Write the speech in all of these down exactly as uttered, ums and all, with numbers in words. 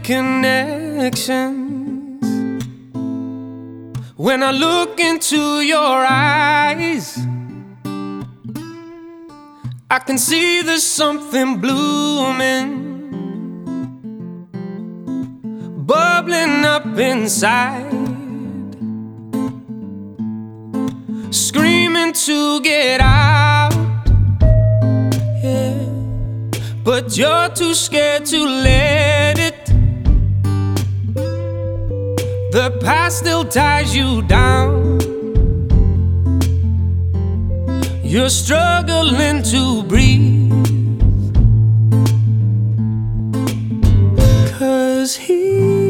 connections. When I look into your eyes, I can see there's something blooming, bubbling up inside, screaming to get out, yeah. But you're too scared to let it. The past still ties you down. You're struggling to breathe, 'cause he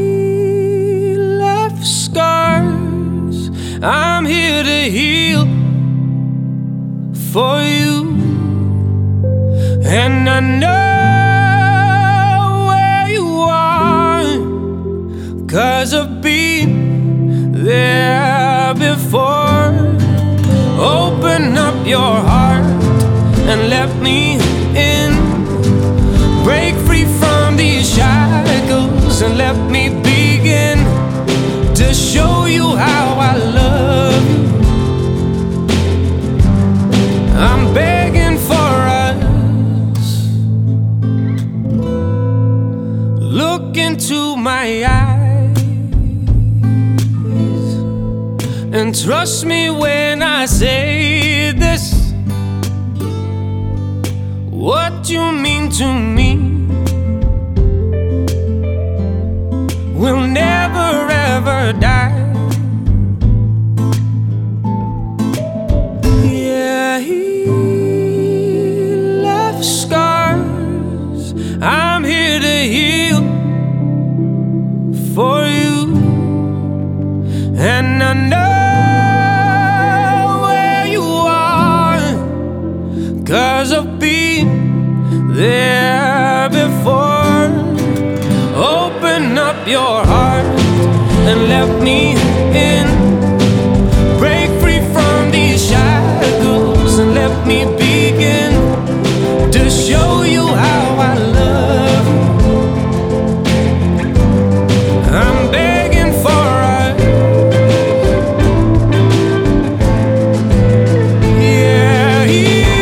left scars. I'm here to heal for you, and I know where you are, 'cause I've been there before. Open up your heart and let me in. Break free from these shackles and let me begin to show you how I love you. I'm begging for us. Look into my eyes and trust me when I say this. What you mean to me will never ever die. Yeah, he left scars. I'm here to heal for you, and I know 'cause I've been there before. Open up your heart and let me in. Break free from these shackles and let me begin to show you how I love you. I'm begging for us. Yeah, he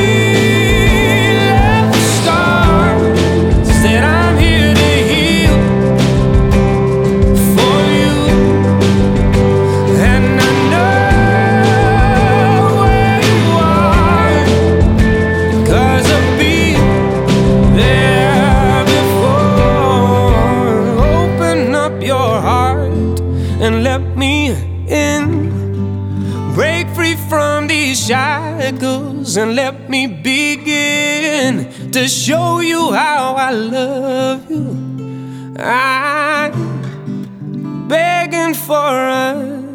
and let me in. Break free from these shackles and let me begin to show you how I love you. I'm begging for us.